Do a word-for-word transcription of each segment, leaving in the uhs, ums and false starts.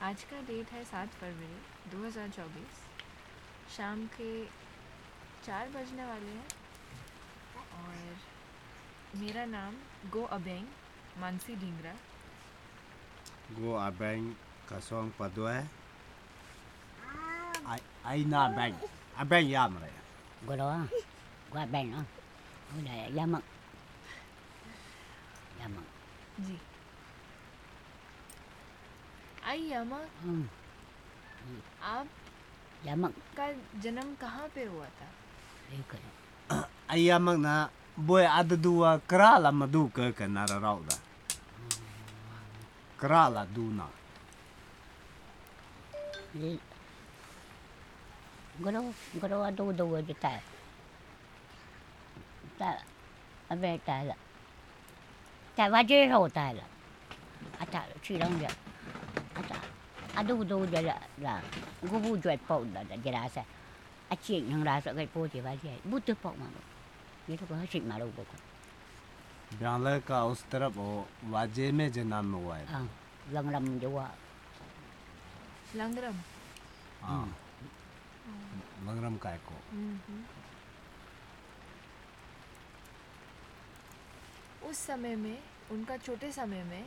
आज का डेट है सात फरवरी दो हज़ार चौबीस। शाम के चार बजने वाले हैं और मेरा नाम गो अबेंग Mansi Dhingra. Go abang kasong padua. Ai ai na bang. Abang yam re. Go đó, qua bên đó, ở đây giá mận, giá mận. जी आई यामा, Ừ, giá mận, आपका जन्म कहाँ पे हुआ था? đi cái. Ai yam na boy ada dua kera la madu ke ke na rau da. Kera la du na. Đi. Go đó, go đó đâu đâu ở đây ta. Ta, ở bên ta là. Ta vào chơi rồi ta là. À ta chỉ đông vậy. À ta, à đâu đâu vậy là là. Go bu chuyện bao là là ra sao. À chuyện thằng ra sao cái bao thì vào chơi. Bu tư bao mà. ये तो कहाँ सीख मारो Boko Bangla का उस तरफ वो वाजे में जन्म हुआ है. हाँ लंग लम जो हुआ लंगरम। हाँ. लंगरम काय को. उस समय में उनका छोटे समय में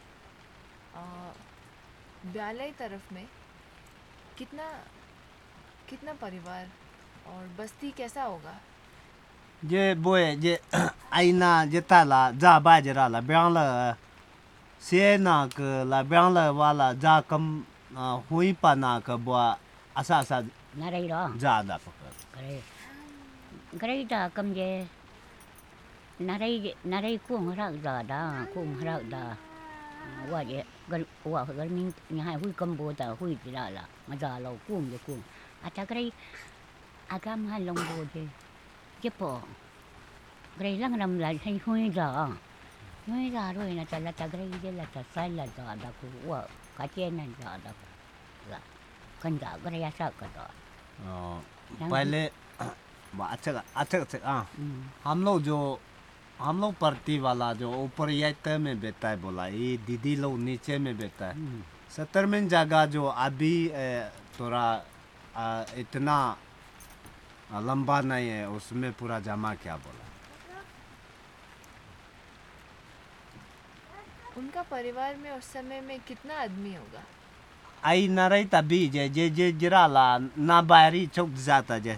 ब्यालय तरफ में कितना कितना परिवार और बस्ती कैसा होगा? Je boy je aina je ta la za ba je ra la Bangla se na ke la Bangla wala za kam hui pa na ke bua asa asa na đây đó za da pa. cái đây cái đây là cầm về na đây na đây cuồng ra giờ đó cuồng ra đó qua vậy gần qua gần mình nhà hai hui cầm bồ tờ hui thì là là mà giờ lâu cuồng vậy cuồng à cha cái đây à cam hai lông bồ chứ chứ bỏ cái đây lăng nằm lại hay hui giờ hui giờ rồi là cha là cha cái đây là cha sai là giờ đó của cái trên này giờ đó là con giờ cái đây sao cái đó पहले अच्छा अच्छा अच्छा हाँ हम लोग जो हम लोग पर्ती वाला जो ऊपर ये में बैठता है बोला ये दीदी लोग नीचे में बैठता है सत्तर में जगह जो अभी थोड़ा इतना लंबा नहीं है उसमें पूरा जमा क्या बोला. उनका परिवार में उस समय में कितना आदमी होगा? आई ना रही तभी जे जे जे जरा ला ना बाहरी चौक जाता जे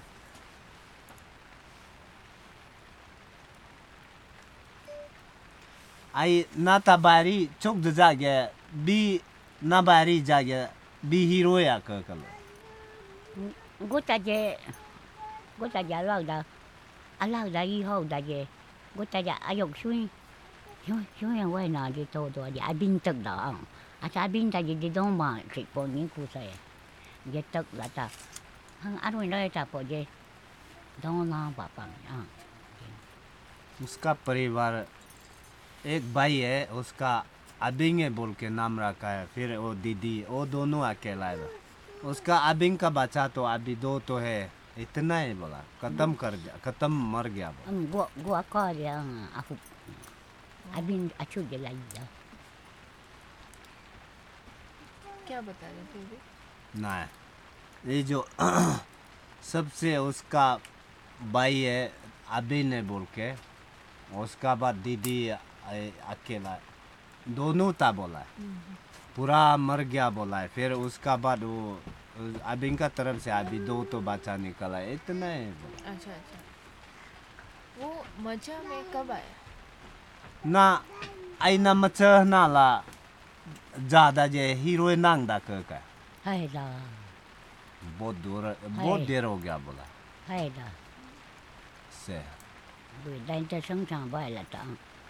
आई ना ता बाहरी चौक जागे बी ना बाहरी जागे बी हीरो या कर कर गोता जे गोता जा lau da a lau da y ho da je gota ja ayok sui yo yo yang wai na di to to di abin tek da a ta bin ta di dong ma tri po ni ku sai je tek la ta hang a roi lai ta po je dong na ba pa a उसका परिवार एक भाई है उसका अबिंग है बोल के नाम रखा है फिर वो दीदी वो दोनों अकेला है उसका अबिंग का बच्चा तो अभी दो तो है इतना ही बोला खत्म कर गया खत्म मर गया um gua gua ko dia aku abin acu je lai da क्या बता रहे थे अभी? ना ये जो सबसे उसका भाई है अबिन है बोल के उसका बाद दीदी अकेला दोनों था बोला है पूरा मर गया बोला है फिर उसका बाद वो अभी इनका तरफ से अभी दो तो बच्चा निकला है इतना है बोला. अच्छा अच्छा वो मचा में कब आया? ना आई ना मचा ना ला ज़्यादा जे हीरो नांग दा कर का hai da बहुत दूर बहुत देर हो गया बोला hai da से buổi đây ta sống chẳng phải là chẳng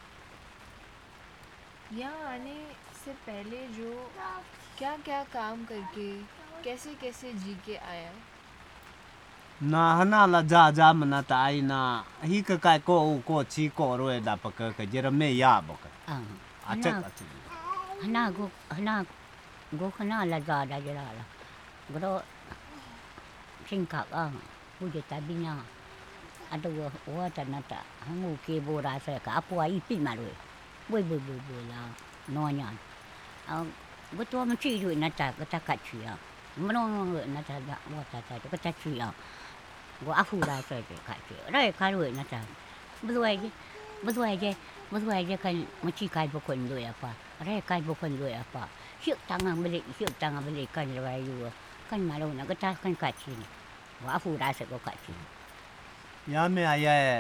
यहाँ आने से पहले जो क्या क्या काम करके कैसे कैसे जी के आया? ना हना ला जा जा मना ता आई ना ही का काय को को ची को रोए दा पक के जरा में या बक à अच्छा hana अच्छा hana go hana go hana là già đã già là go đó sinh hoạt à bây giờ ta bên nhà à đâu ở ta nè ta hàng ngũ kia bồ ra sẽ cả po ai pin mà rồi bơi bơi bơi bơi là no nhàn à Gue tua mesti duit nata kata kacu ya. Menong nata dak wata ta kata kacu ya. Gue afu dah saja kacu. Rai karu nata. Betul aja. Betul aja. Betul aja kan mesti kai bukan duit apa. Rai kai bukan duit apa. Siap tangan beli, siap tangan beli kan rayu. Kan malu nak kata kan kacu ni. Gue afu dah saja kacu. यहाँ में आया है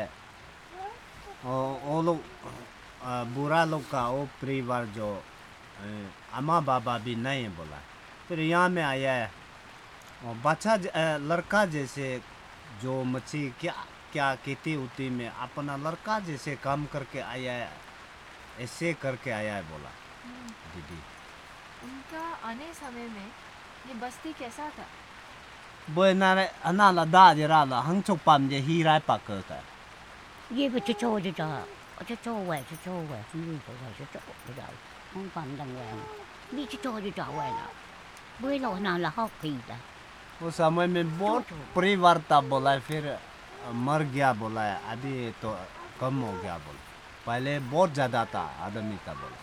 वो लोग बुरा लोग का वो परिवार जो अम्मा बाबा भी नहीं बोला फिर यहाँ में आया है बच्चा लड़का जैसे जो मच्छी क्या क्या खेती उती में अपना लड़का जैसे काम करके आया है ऐसे करके आया है बोला दीदी उनका आने समय में ये बस्ती कैसा था बोले ना ना ला दा जे रा ला हंग चोक पाम जे ही राय पाक का ये भी चो जे जा चो चो वे चो चो वे हम चो वे चो चो जे जा हम पाम दंग वे ni चो जे जा वे ना बोले लो ना ला हक की दा वो समय में बहुत परिवार था बोला फिर मर गया बोला अभी तो कम हो गया बोला पहले बहुत ज्यादा था आदमी था बोला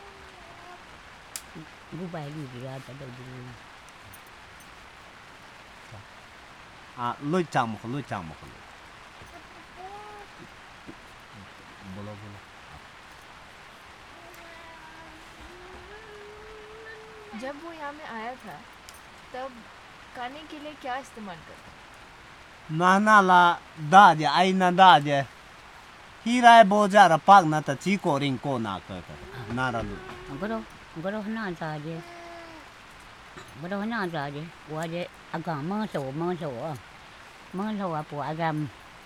वो बाई ली गया था दो दिन आ लुई चाम को लुई चाम को बोलो बोलो जब वो यहाँ में आया था तब खाने के लिए क्या इस्तेमाल करता ना ना ला दाजे आई ना दाजे हीरा बोजा रा पाक ना ता चीको रिंग को ना कर ना रा लु गरो गरो ना दाजे गरो ना दाजे वो जे अगा म सो म सो म सो आ पो agam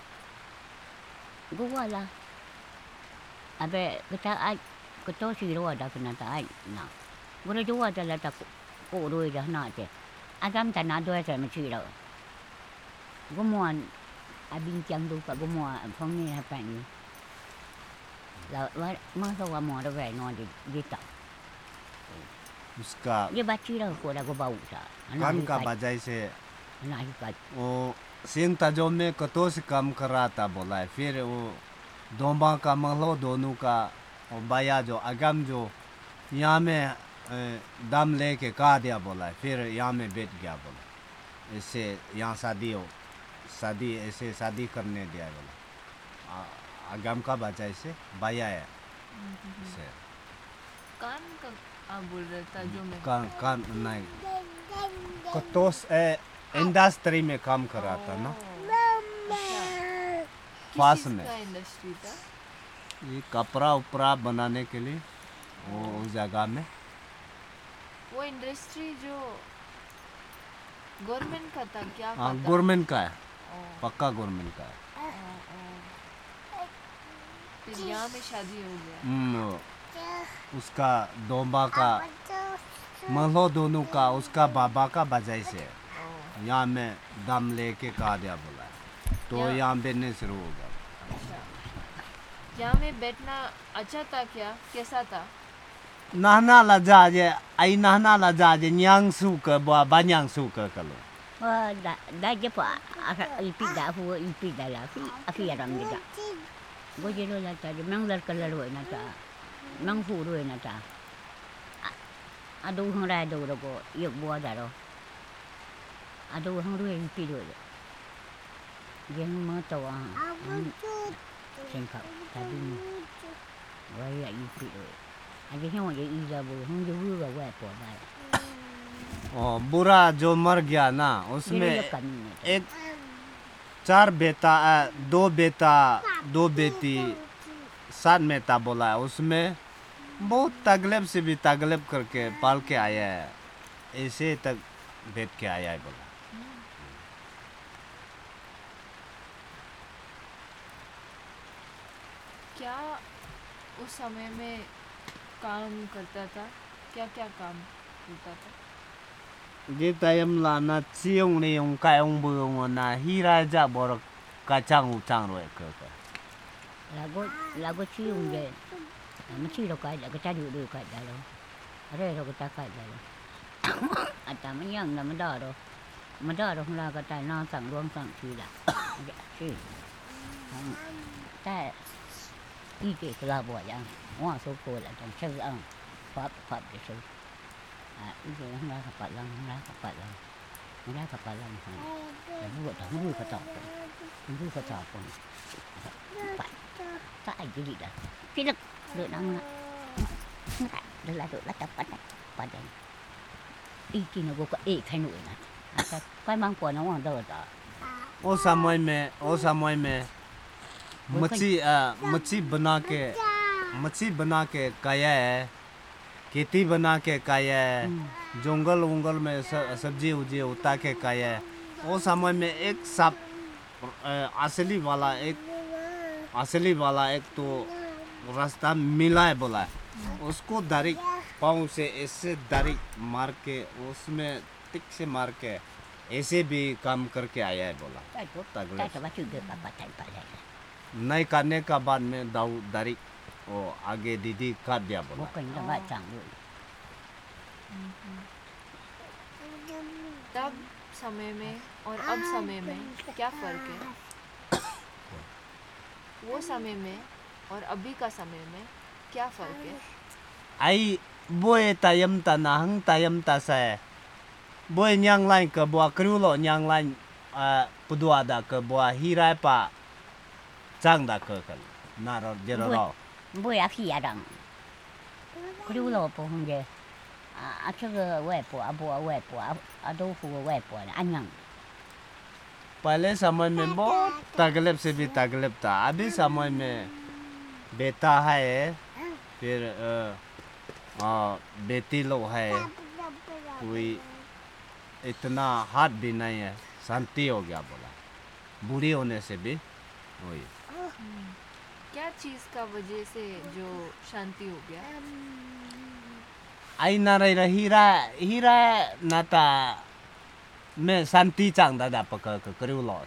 gua la abe kita ai kita si ro ada kena ta ai na gua jo ada la ta ko ro ja na je agam ta na do ja me chi ro gua muan abin chang du ka gua muan phong ni ha pa ni la wa ma so wa mo do ve no je je ta उसका ये बाची रो को da gua bau sa कान का बजाय से ना ही का वो सिंह ताजो में कतो से काम कर रहा था बोला है फिर वो दोंबा का महलो दोनों का और बाया जो अगम जो यहाँ में दम लेके का दिया बोला है फिर यहाँ में बैठ गया बोला ऐसे यहाँ शादी हो शादी ऐसे शादी करने दिया बोला अगम का बजाय से बाया है से कान का आप बोल रहे था जो मैं कान कान नहीं कतोस इंडस्ट्री में काम कर रहा था ना पास में इंडस्ट्री था ये कपड़ा उपड़ा बनाने के लिए वो उस जगह में वो इंडस्ट्री जो गवर्नमेंट का था क्या हाँ पता? गवर्नमेंट का है ओ, पक्का गवर्नमेंट का है ओ, ओ। फिर यहाँ में शादी हो गया हम्म, उसका दोंबा का महलो दोनों का उसका बाबा का बजाय से ओ, यहाँ में दम लेके का दिया बोला है तो यहाँ- यहाँ बैठने शुरू हो गया अच्छा यहाँ में बैठना अच्छा था क्या कैसा था नहना ला जाजे आई नहना ला जाजे न्यांग सु के बा बान्यांग सु के कलो Wah, dah dah je pak. Ipi dah hu ipi dah lah. Fi afi aram je dah. Go je lo la ta je mang lar kala ro na ta. Mang fu ro na ta. Adu hang ra do ro go yek bo da ro. Adu hang ro ipi ro. Yang ma to a. Sen ka ta bi. Wai ya ipi ro. Aje hang je i ja bo hang je wu ga wa po ba. ओ बुरा जो मर गया ना उसमें एक चार बेटा दो बेटा दो बेटी सात में था बोला है उसमें बहुत तकलीफ से भी तकलीफ करके पाल के आया है ऐसे तक बैठ के आया है बोला क्या उस समय में काम करता था क्या क्या काम करता था Kita yang lana cium ni yang kaya yang burung na hira ja borak kacang utang roe ke ke. Lagu lagu cium je. Mesti lo kai dah kita duduk kai dah lo. Ada lo kita kai dah lo. Ata menyang dah menda lo. Menda lo hula kata na sang ruang sang chi dah. Ya chi. Ta i ke kela bo yang. Wa so ko la tong cheu ang. Pap pap de so. à itu yang lah kapat lang lah kapat lang lah kapat lang yang buat dah buat kata pun buat kata pun kapat tak jadi dah tidak được nang nak nggak được là được là dapat padan iki nó có e khai nổi nè cái mang của nó hoàng đời đó ओ समय में ओ समय में मच्छी आ, मच्छी बना के मच्छी बना के खाया है, खेती बना के खाया है, जंगल वंगल में सब्जी उजी उता के खाया है। वो समय में एक सांप असली वाला एक असली वाला एक तो रास्ता मिला है बोला है, उसको डायरेक्ट पाँव से ऐसे डायरेक्ट मार के उसमें टिक से मार के ऐसे भी काम करके आया है बोला। नहीं करने का बाद में दाऊ दारी वो आगे दीदी काट दिया बोला। तब समय में और अब समय में क्या फर्क है? वो समय में और अभी का समय में क्या फर्क है? आई बोए तयम ता नाहंग तयम ता से बोए न्यांग लाइन के बुआ क्रूलो न्यांग लाइन पुदुआ दा के बुआ हिराय पा चांग दा के कल नारो जेरो रो बोए आखी यारंग क्रूलो पो होंगे आ这个外婆啊不外婆啊豆腐外婆呢安阳 पहले समय में बहुत तकलीफ से भी तकलीफ था, अभी समय में बेटा है फिर आ, बेटी लोग है, कोई इतना हाथ भी नहीं है, शांति हो गया बोला। बूढ़ी होने से भी वही क्या चीज़ का वजह से जो शांति हो गया? आई ना रही हीरा हीरा नाता में शांति चांग दादा पकड़ कर करूँ लो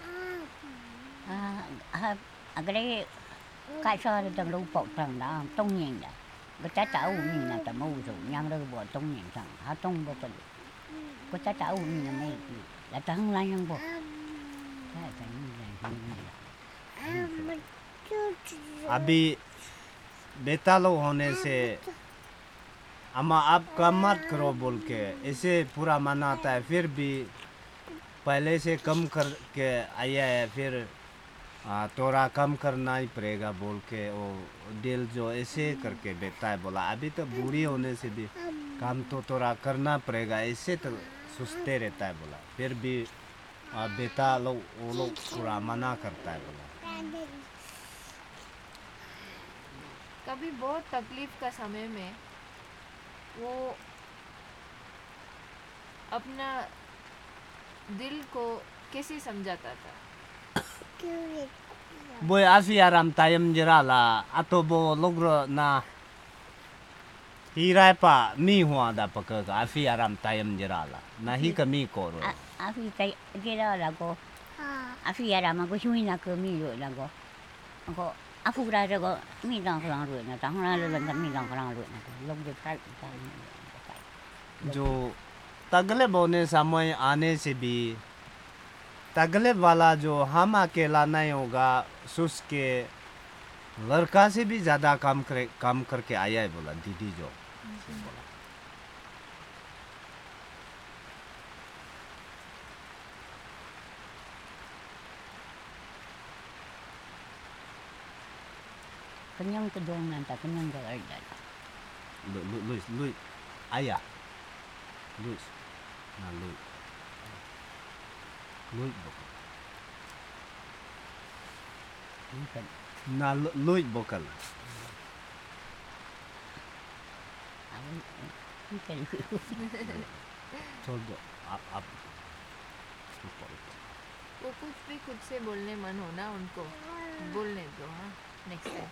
à cái đấy cái sao thì tầng lũ bọc tầng đó tông nhìn đó cái trái táo nhìn là tầm mù rồi nhang đâu bỏ tông nhìn tầng há tông bao tầng cái trái táo nhìn là mấy là trắng lai nhang bỏ cái phải như này अभी बेटा लोग होने से अम्मा आप काम मत करो बोल के ऐसे पूरा मनाता है, फिर भी पहले से कम करके आया है, फिर आ, तोरा कम करना ही पड़ेगा बोल के वो दिल जो ऐसे करके बेटा है बोला। अभी तो बूढ़ी होने से भी काम तो तोरा करना पड़ेगा ऐसे तो सोचते रहता है बोला, फिर भी आ, बेटा लोग वो लोग पूरा मना करता है बोला। कभी बहुत तकलीफ का समय में वो अपना दिल को कैसे समझाता था? बोय आसी आराम तायम जराला अतो बो लोग्रो ना हिराय पा मी हुआ दा पकक आफी आराम तायम जराला ना ही कमी कोरो आफी tay जराला को आफी आराम को सुई ना को मी रो ना को को आफू ra को मी dang khang ro ना tang ra len mi dang khang ro ना लोग जो खाई जो तकलीफ होने समय आने से भी तकलीफ वाला जो हम अकेला नहीं होगा सुस के लड़का से भी ज़्यादा काम करे काम करके आया है बोला दीदी जो बोला। kenyang kedong nanti kenyang ke ada lu lu lu lu ayah lu na lu lu bukan na lu bokal bukan छोड़ दो आप आप वो कुछ भी खुद से बोलने मन हो ना उनको बोलने दो। हाँ नेक्स्ट टाइम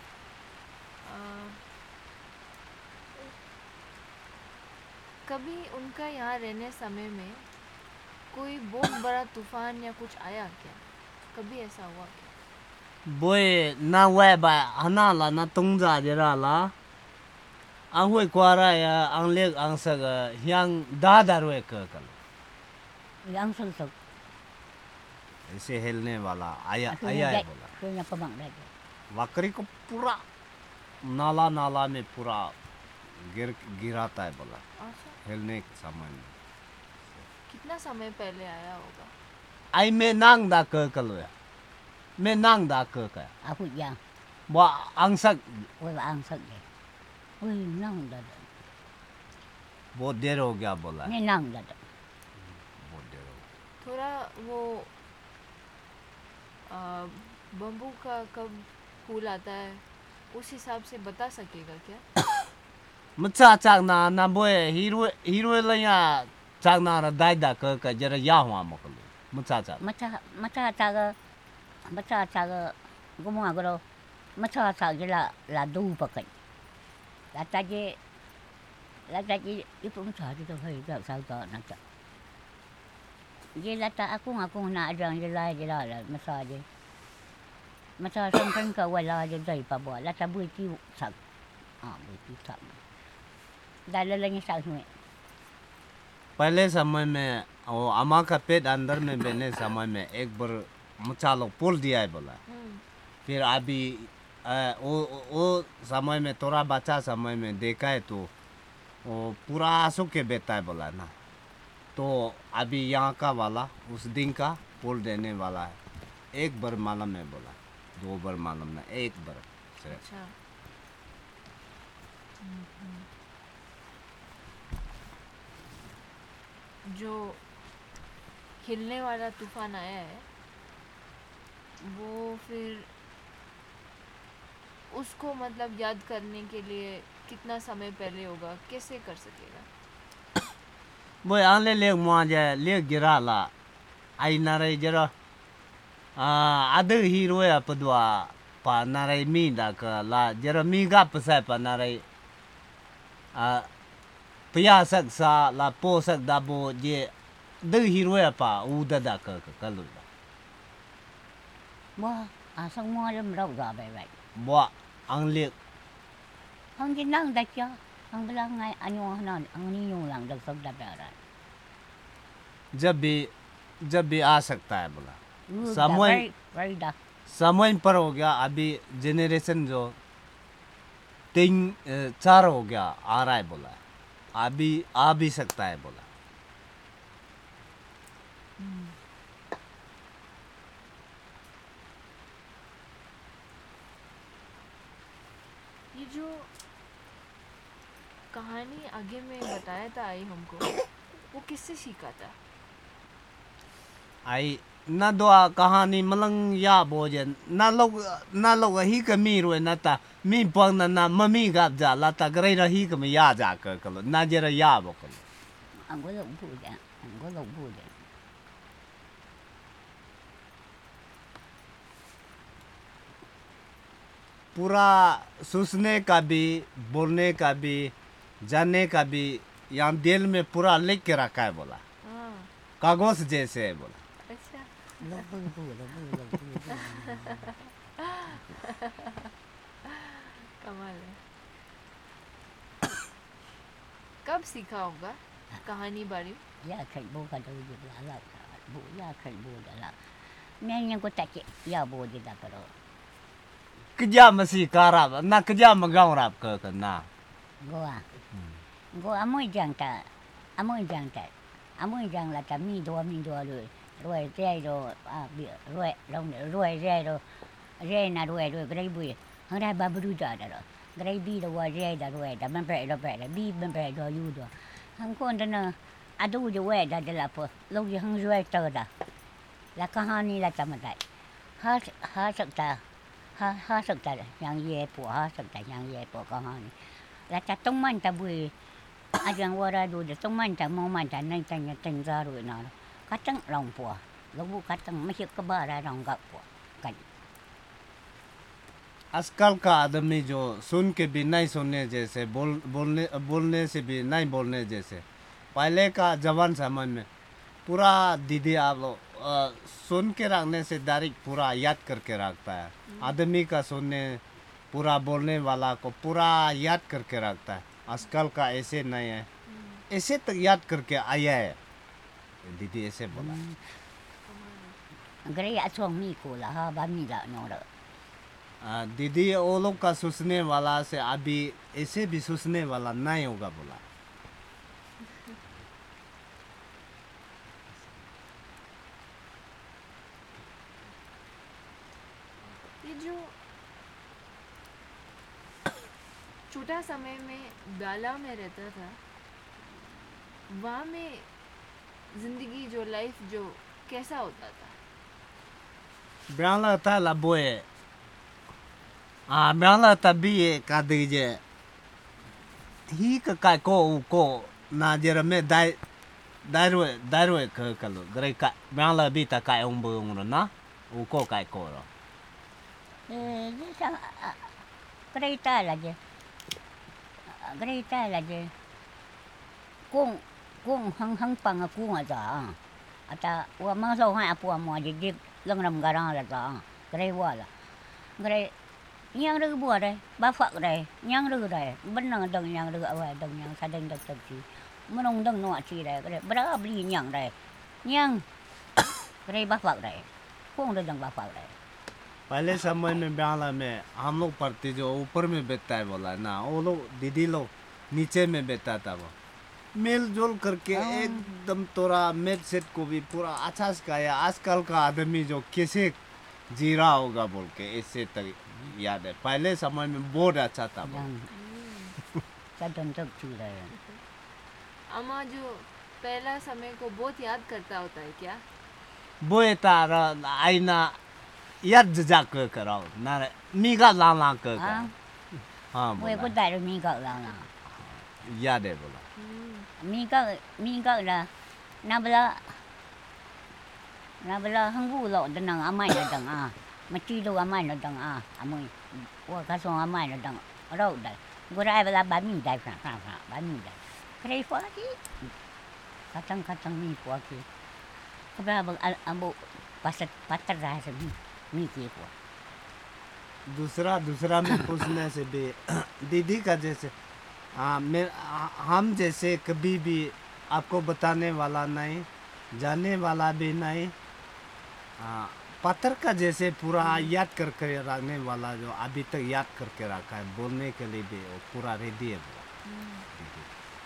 कभी उनका यहाँ रहने समय में कोई बहुत बड़ा तूफान या कुछ आया क्या? कभी ऐसा हुआ क्या? बोए ना वे बा हना ला ना तुंगजा जरा ला ang hui kwara ya ang lek ang sa hyang da darwe ka kal yang sel sel ऐसे हिलने वाला आया आया है बोला। punya pemang dah बकरी को पूरा नाला नाला में पूरा गिर गिराता है बोला अच्छा, हिलने के समय में कितना समय पहले आया होगा? आई मैं नांग दा क कलो या मैं नांग दा क का aku yang वो आंसक oi ang sak de oi nang da da बहुत देर हो गया बोला ne nang da da बहुत देर हो गया थोड़ा वो आ, बम्बू का कब फूल आता है उस हिसाब से बता सकेगा क्या? मुच्चा चाक ना ना बोए हीरो हीरो लया चाक ना रा दाई दा क का जरा या हुआ मकलो मुच्चा चाक macha macha ta ga macha ta ga gumo agro macha ta ge la la du pa kai la ta ge la ta ge ipu macha ji to hai ga sao ta na ta ge la ta aku aku na rang ge la ge la la macha ge macha sang kan ka wa la ge dai pa bo la ta bui ki sa a bui ki sa da la la ni sa hu पहले समय में वो अम्मा का पेट अंदर में बने समय में एक बार मुच्चा लोग पुल दिया है बोला हम्म, फिर अभी अ, वो वो समय में थोड़ा बच्चा समय में देखा है तो वो पूरा आंसू के बेटा है बोला ना तो अभी यहाँ का वाला उस दिन का पुल देने वाला है एक बार मालूम है बोला दो बार मालूम ना एक बार सिर्फ अच्छा। हम्म, हम्म। जो हिलने वाला तूफान आया है वो फिर उसको मतलब याद करने के लिए कितना समय पहले होगा, कैसे कर सकेगा? वो आने ले मुआ जाए ले गिरा ला आई नारे जरा आ आधे हीरो या पदवा पा नारे मी दा का ला जरा मी गा पसा पा नारे आ पिया सक सा ला पो सक दाबो जे दे हीरो या पा उ दा दा का का lu mo a sang mo le mrau ga bai bai bo ang le hang ji nang da cha hang bla ngai anyo na ang ni yo lang da sok da ba ra जब भी जब भी आ सकता है बोला समय समय rai da समय पर हो गया अभी जनरेशन जो तीन अ, चार हो गया आ रहा है बोला अभी आ भी सकता है बोला ये जो कहानी आगे में बताया था आई हमको, वो किससे सीखा था? आई ना दुआ कहानी मलंग या बोजे ना लोग ना लोग ही का मी रोए ना ता मी पंग ना ना मम्मी गाप जा ला ता करे रही का में या जा कर कलो ना जरा या बो कलो ang go lo bu da ang go lo bu da पूरा सोचने का भी बोलने का भी जानने का भी यहाँ दिल में पूरा लिख के रखा है बोला हाँ, कागज जैसे है बोला अच्छा। lo bu bu lo bu lo bu कमाल है। कब सीखा होगा कहानी बारी? ya kai bo ka do ji la la bu ya kai bo da la me nya ko ta ke ya bo ji da karo कजा मसी कारा ना कजा मगाव राप कर कर ना go a go amoy jang ta amoy jang ta amoy jang la ta mi do mi do lo rồi rei rồi à bị rồi long rồi rei rồi rei na rồi rồi cái bùi hắn ra ba bự ra đó cái bi rồi rei đó rồi đó mình phải đó phải là bi mình phải đó yêu đó hắn con đó nè à đâu rồi vậy đó là po lúc gì hắn rồi tới đó là kahani là chăm lại ha ha sắc ta ha ha sắc ta yang ye po ha sắc ta yang ye po kahani là ta tung man ta bùi à chẳng qua ra đủ để tung man ta mong man ta nên ta nhận tình ra rồi nó cắt trắng lòng po lúc bu cắt trắng mấy chiếc cái bờ ra lòng gặp po cảnh आजकल का आदमी जो सुन के भी नहीं सुनने जैसे बोल बोलने बोलने से भी नहीं बोलने जैसे पहले का जवान समय में पूरा दीदी आप लोग अ, सुन के रखने से डायरेक्ट पूरा याद करके रखता है आदमी का सुनने पूरा बोलने वाला को पूरा याद करके रखता है आजकल का ऐसे नहीं है ऐसे तक याद करके आया है दीदी ऐसे बोला cái đấy à xong mi cô là ha ba mi là nó đó आ, दीदी वो लोग का सोचने वाला से अभी ऐसे भी सोचने वाला नहीं होगा बोला। ये जो छोटा समय में गाला में रहता था, वहाँ में जिंदगी जो लाइफ जो कैसा होता था? ब्राला था लाबोए आ ब्राला तभी का दीजे ही का काय को को ना जरा में दाई दारुए दारुए क कलो गरे का ब्राला भी ता काय उंबो उंगरो ना u को काय को रो Eh, dia sang kereta lah je. Kereta lah je. Kung kung hang hang pang aku ngata. Ata wa ma so hai apu mo je je lang ram garang la ta. Kre wa la. Kre nyang ru bua dai, ba phak dai, nyang ru dai. Ban nang dang nyang ru wa dang nyang sa dang dak tak chi. Manong dang no chi dai. Kre bra bli nyang dai. Nyang. Kre ba phak dai. Kung ru dang ba phak dai. पहले समय में ब्याला में हम लोग पढ़ते जो ऊपर में बैठता है बोला ना वो लोग दीदी लोग नीचे में बैठता था वो मिलजुल करके एकदम तोरा मेट सेट को भी पूरा अच्छा सिखाया। आजकल का आदमी जो कैसे जी रहा होगा बोल के ऐसे तक याद है। पहले समय में बहुत अच्छा था वो। Sadon tak chi dai. अम्मा जो पहला समय को बहुत याद करता होता है क्या? बोए तारा आईना याद जा कर कराओ ना मीगा ला ला कर हाँ हाँ Moi ko बोला dai mi ka la la. याद है बोला Mi ka mi ka la. Na bala na bala hanggu lo danang amai na dang a. Mati do amai na dang a. Amoi. Wa ka so amai na dang. Ro dai. Go rai bala ba mi dai fra fra fra ba mi dai. Krei fo ki. Katang katang mi fo ki. Ka ba bang ambo pasat patar ra se mi. Mi ki fo. दूसरा दूसरा में पूछने से भी दीदी का जैसे हाँ मैं हम जैसे कभी भी आपको बताने वाला नहीं जाने वाला भी नहीं हाँ पत्थर का जैसे पूरा याद करके रखने वाला जो अभी तक याद करके रखा है बोलने के लिए भी वो पूरा रेडी है बोला दीदी।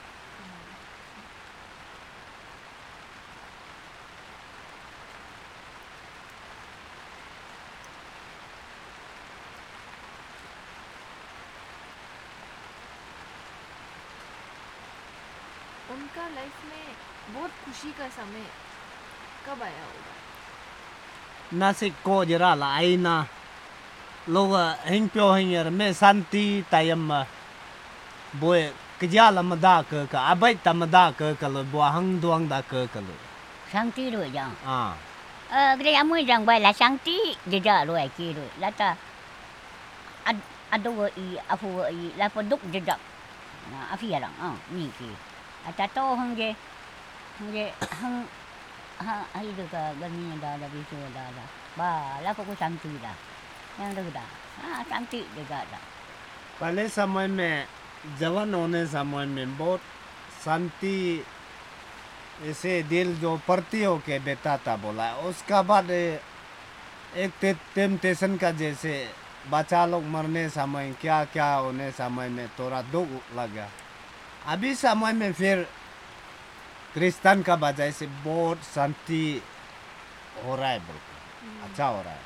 उनका लाइफ में बहुत खुशी का समय कब आया होगा? nasi ko jera la aina loga hing pyo hing yer me santi tayam ma boy kja la mada ka ka abai ta mada ka ka lo bo hang duang da ka ka lo Sang ti rồi jang. à Ờ, cái amui rằng bài là sáng tí giờ giờ rồi kia rồi là ta ad ado i afu i la po duk giờ giờ na afia lang ah mi ki ata to hang je hang je hang ha ai được gần như da da bi so da da ba la po ko sáng tí da yang được da ah sáng tí giờ giờ da पहले समय में जवान होने समय में बहुत शांति ऐसे दिल जो प्रति हो के बेटा था बोला उसका बाद एक टेम्पटेशन का जैसे बच्चा लोग मरने समय क्या क्या होने समय में थोड़ा दुख लगा। अभी समय में फिर क्रिश्चियन का वजह से बहुत शांति हो रहा है बोल अच्छा हो रहा है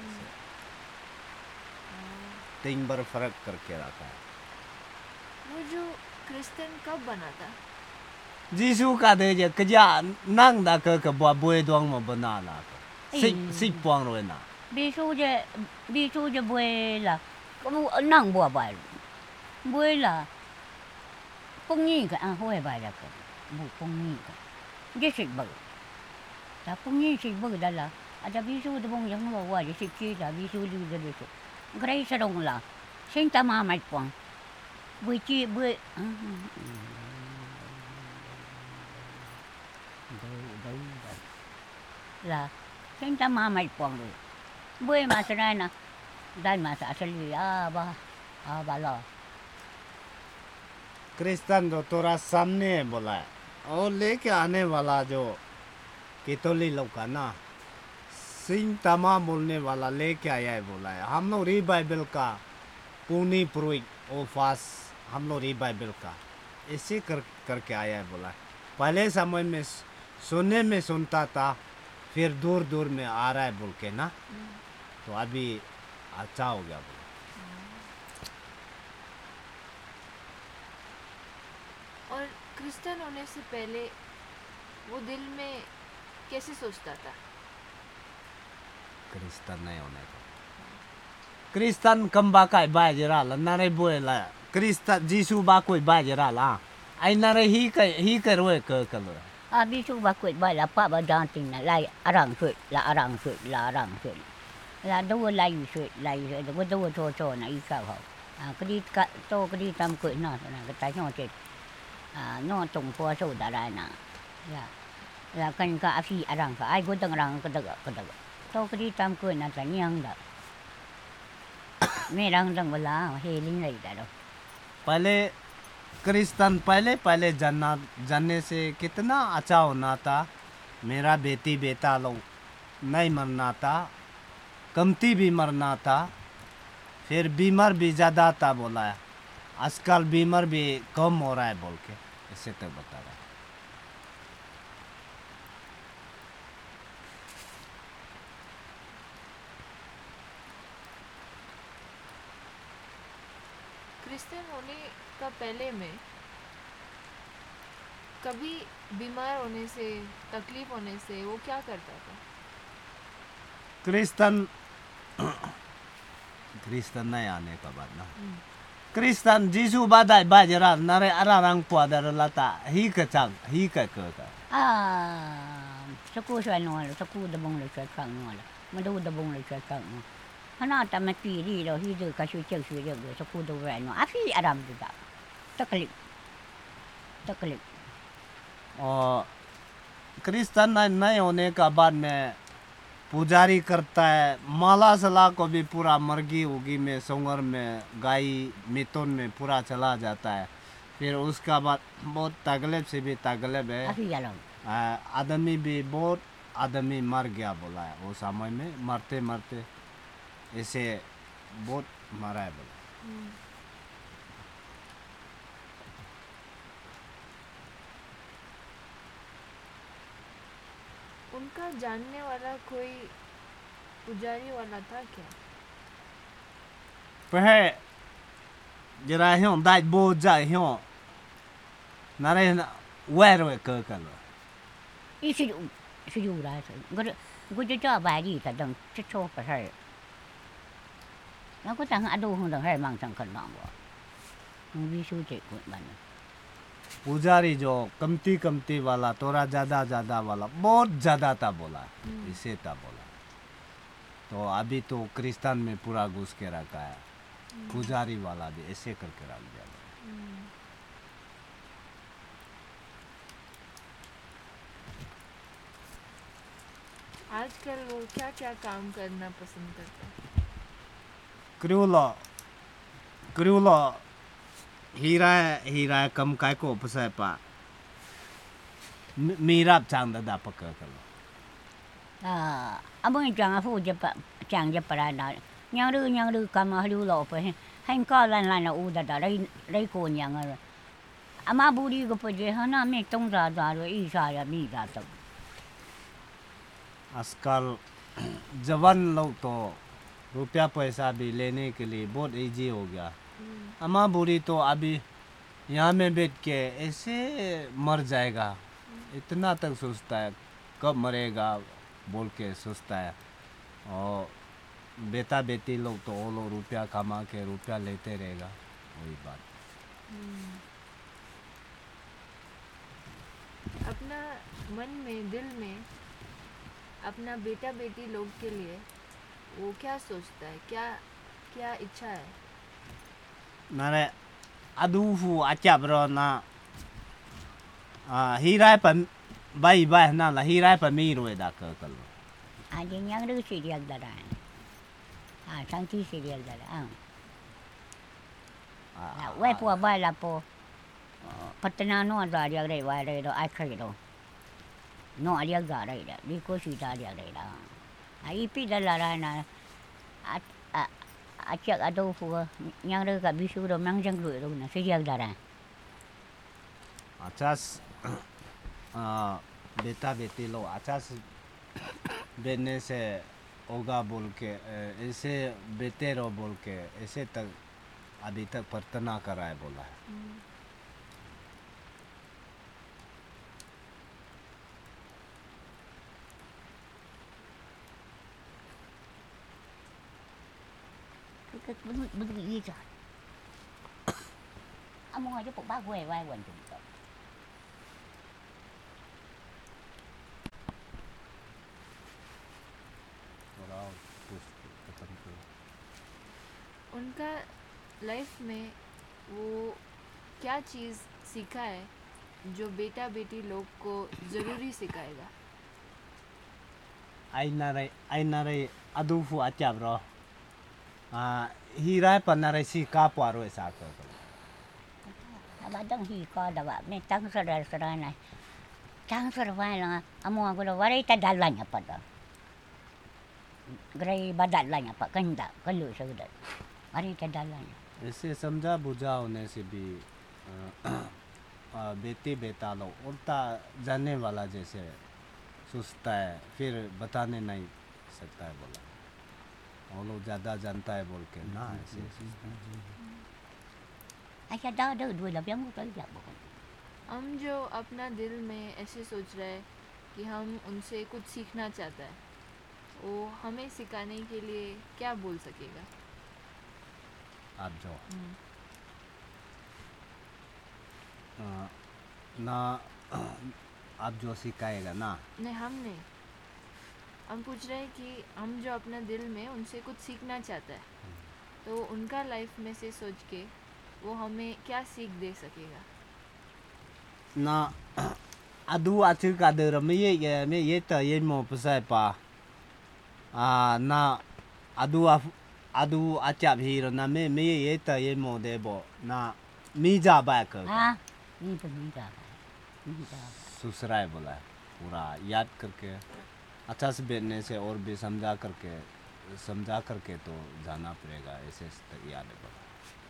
तीन बार फर्क करके रखा है। वो जो क्रिश्चियन कब बना था? जीसू का दे जे कजा नंग दा क क बो बोय दोंग म बना ला सिक सिक पोंग रो ना bi su je bi su je bue la ko nang bua bai bue la phong nhi ka a hoi bai la ka bu phong nhi ka je sik ba ta phong nhi sik ba da la a da bi su de bong yang lo wa je sik chi da bi su lu de de su grai sa dong la sing ta ma mai pong bue chi bue là sing ta ma mai pong rồi bue ma sa na dai ma sa sa li a ba a ba lo Christian तो थोड़ा सामने है बोला है और लेके आने वाला जो कैथोलिक लोग का ना सिंह तमा बोलने वाला लेके आया है बोला है। हम लोग री बाइबल का पुनी प्रुई ओ फास हम लोग री बाइबल का ऐसे कर करके आया है बोला है। पहले समय में सुनने में सुनता था, फिर दूर दूर में आ रहा है बोल के ना, तो अभी अच्छा हो गया बोला। और क्रिश्चियन होने से पहले वो दिल में कैसे सोचता था? क्रिश्चियन नहीं होने का क्रिश्चियन कम बाका बाज रहा नारे बोला क्रिश्चियन जीसु बा कोई बाज रहा आई नारे ही के ही के रोए के कलो a bisu ba kwet ba la pa ba dan tin na lai arang swet la arang swet la arang swet la do lai swet lai do do cho cho na i ka ho a kri ka to kri tam kwet na na ka tai no che a no tong po so da lai na ya la kan ka a fi arang ka ai go tang rang ka da ka da to kri tam kwet na ta nyang da me rang dang wala he ling lai da do पहले Christian पहले पहले जानना जानने से कितना अच्छा होना था। मेरा बेटी बेटा लोग नहीं मरना था, कमती भी मरना था, फिर बीमार भी ज़्यादा था बोला है। आजकल बीमार भी कम हो रहा है बोल के ऐसे तो बता रहा है। क्रिश्चियन होने का पहले में कभी बीमार होने से, तकलीफ होने से वो क्या करता था? क्रिश्चियन क्रिश्चियन नहीं आने का बाद ना क्रिश्चियन जीसु बादाई बाजरा नारे अरारंग पादर लता ही का चांग ही का का a saku swa no la saku da bong le swa kang no la ma do da bong le swa kang no hana ta ma pi ri lo hi de ka shu che shu de saku do wa no a fi aram da taklik taklik और Christian नहीं होने का बाद में पुजारी करता है माला सला को भी पूरा मर्गी उगी में सोंगर में गाय मिथुन में पूरा चला जाता है। फिर उसका बाद बहुत तकलीफ से भी तकलीफ है। a fi ya lo आ, आदमी भी बहुत आदमी मर गया बोला है वो समय में मरते मरते ऐसे बहुत मरा है बोला। उनका जानने वाला कोई पुजारी वाला था क्या? पहले जरा ह्यों दाई बो जाए ह्यों नारे वेर वे कर कर लो i si si ju ra so go go je cha ba ji ta dang che cho pa sai na ko tang a do hong dang hai mang sang kan mang bo vi su che ko ban पुजारी जो कमती कमती वाला थोड़ा ज़्यादा ज़्यादा वाला बहुत ज़्यादा था बोला इसे था बोला। तो अभी तो क्रिश्चियन में पूरा घुस के रखा है पुजारी वाला भी ऐसे करके रख दिया। आजकल वो क्या क्या काम करना पसंद करता है? क्रूलो क्रूलो हीरा हीरा कम काय को पसे पा मीरा चांद दा पकड़ कर लो a abang chang a fu je pa chang je para na nyang ru nyang ru kam a lu lo pa hen ko lan lan na u da da dai dai ko nyang a ama bu ri ko pa je ha na me tong da da ro i sa ya mi da to आजकल जवान लोग तो रुपया पैसा भी लेने के लिए बहुत इजी हो गया। अम्मा बुरी तो अभी यहाँ में बैठ के ऐसे मर जाएगा इतना तक सोचता है कब मरेगा बोल के सोचता है। और बेटा बेटी लोग तो वो लोग रुपया कमा के रुपया लेते रहेगा वही बात। अपना मन में दिल में अपना बेटा बेटी लोग के लिए वो क्या सोचता है, क्या क्या इच्छा है? नारे अदूफू अच्छा ब्रो ना आ हीरा पर बाई बाई ना ला हीरा पर मी रोए दा कर कर लो a je nyang ru si dia da da a sang ti si dia da da a we po ba la po patna no da dia dai wa dai do ai khai do no a dia ga dai da di ko si da dia dai da Ipi dalarana at acak atau fu yang rega bisu ro mang jang lu ro na sejak darah. अच्छा स- आ, बेटा बेटी लोग अच्छा से बेटने से होगा बोल के ए, ऐसे बेटे रहो बोल के ऐसे तक अभी तक प्रार्थना करा है बोला है Cái bưng bưng cái gì trời. Ông ngồi cho phụ ba quê vai quần chúng tôi. थोड़ा कुछ खत्म करो उनका लाइफ में वो क्या चीज़ सीखा है जो बेटा बेटी लोग को ज़रूरी सिखाएगा. ai narai ai narai adu fu acha bro a hirai panarai si ka paro sa ko Bà đang hi co da ba me tang sa da sa này. Tang sa vai là amo ko lo warai ta dalanya pa da. Gray ba dalanya pa kan da kan lu sa da. Warai ta dalanya. ऐसे समझा बुझा होने से भी अ, अ, बेटी बेटा लोग उल्टा जानने वाला जैसे सोचता है फिर बताने नहीं सकता है बोला वो लोग ज़्यादा जानता है बोल के ना ऐसे सोचता है Ai sa da da du la biang ko ya bo. हम जो अपना दिल में ऐसे सोच रहे हैं कि हम उनसे कुछ सीखना चाहता है, वो हमें सिखाने के लिए क्या बोल सकेगा. आप जो हम्म. अ, ना आप जो सिखाएगा ना नहीं, हम नहीं. हम पूछ रहे हैं कि हम जो अपना दिल में उनसे कुछ सीखना चाहता है, तो उनका लाइफ में से सोच के वो हमें क्या सीख दे सकेगा. ना अदू आचु का दर में ये ये में ये तो ये मो पसाय पा आ ना अदू अदू आचा भी ना में में ये तो ये मो दे बो ना मी जा बाय कर Ha? Ni pa ni da. Ni da. सुसराय बोला है पूरा याद करके अच्छा से बैठने से और भी समझा करके समझा करके तो जाना पड़ेगा ऐसे तक याद है बोला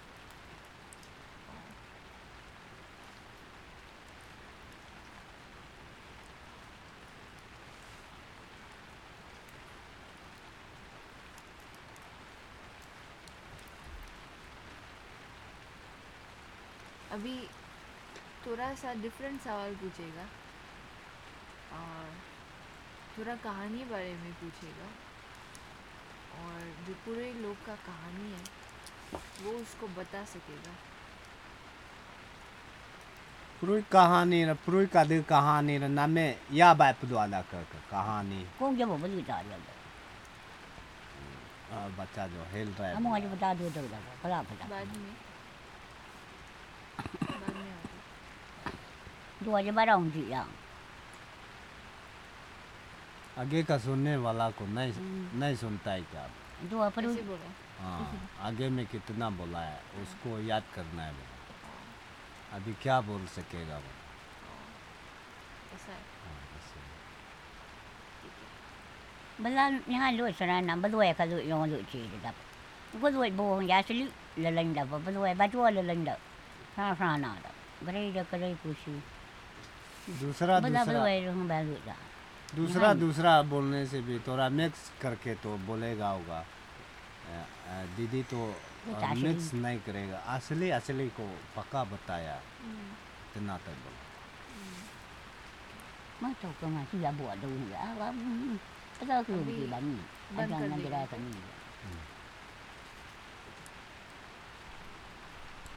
अभी थोड़ा सा डिफरेंट सवाल पूछेगा और थोड़ा कहानी बारे में पूछेगा, और जो पूरे लोग का कहानी है वो उसको बता सकेगा. पूरी कहानी ना पूरी का दिल कहानी ना ना में या बाय पुदवाला कर कर कहानी Ko ya bo ba lu da ya. आ, बच्चा जो हिल रहा है Amo aja ba da du da da. Pala pala. बाद में बाद में होगा. Du aja ba rong ji ya. आगे का सुनने वाला को नहीं हम्म। नहीं सुनता है क्या Du apa du? ऐसे बोला. हाँ आगे में कितना बोला है उसको याद करना है बोला अभी क्या बोल सकेगा वो ऐसा है. हाँ, ऐसे। Bala nya lu sa na ba lu ka lu yo lu chi da. Ko lu bo ya si lu la lan da ba lu ba du la lan da. Sa sa na da. Gray da gray ku shi. दूसरा Bala दूसरा bala ru ba lu da. दूसरा दूसरा बोलने से भी थोड़ा mix करके तो बोलेगा होगा अ, अ, दीदी तो वो तो असली। मिक्स नहीं करेगा असली असली को पक्का बताया हम्म. इतना तक बोला Ma to ko ma si ya bo du ya. Ba. Ba ku अभी ji ba ni. बंद Aja कर na देंगे. dira ka ni. हम्म।